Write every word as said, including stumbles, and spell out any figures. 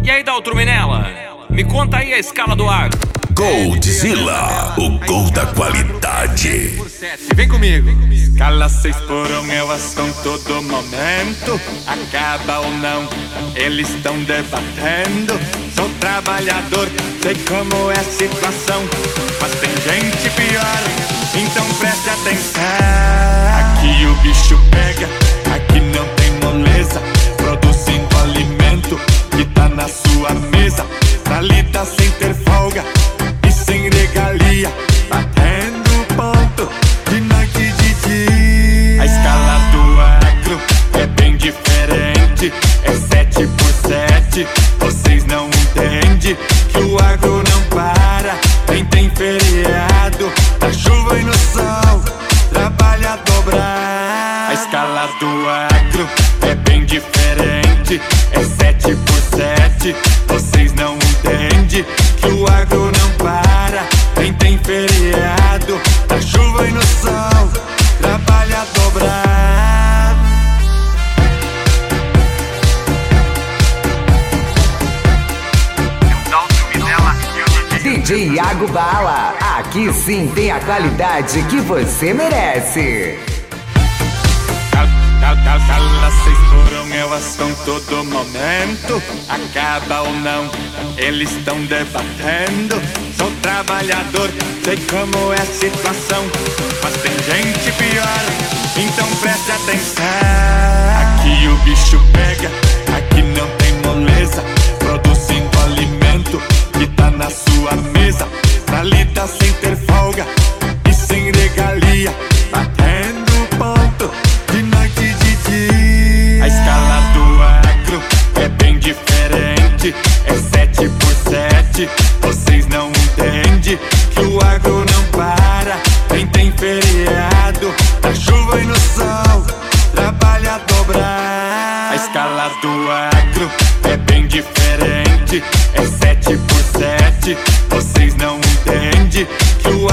E aí, Daltro Minella, me conta aí a escala do agro. Goldzilla, o gol da qualidade. Vem comigo. Escala seis por um é o assunto do momento. Acaba ou não, eles estão debatendo. Sou trabalhador, sei como é a situação, mas tem gente pior, então preste atenção. Aqui o bicho pega, aqui não tem moleza. Produzindo alimento que tá na sua mesa. Ali tá sem ter folga e sem regalia, batendo ponto de noite e de dia. A escala do agro é bem diferente, é sete por sete. Vocês não entendem que o agro não para, nem tem feriado, na chuva e no sol, trabalha a dobrar. A escala do agro é bem diferente, é sete por sete. Vocês não entendem que o agro não para, nem tem feriado, na chuva e no sol, trabalha a dobrar. D J Iago Bala, aqui sim tem a qualidade que você merece. Escala seis por um é o assunto do momento. Acaba ou não, eles estão debatendo. Sou trabalhador, sei como é a situação, mas tem gente pior, então preste atenção. Aqui o bicho pega, aqui não tem moleza. Produzindo alimento que tá na sua mesa. Ali tá sem ter folga e sem regalia, batendo ponto de noite e de dia. A escala do agro é bem diferente, é sete por sete. Vocês não entendem que o agro não para, nem tem feriado, na chuva e no sol, trabalha a dobrar. A escala do agro é bem diferente, é sete por sete. Vocês não entendem que o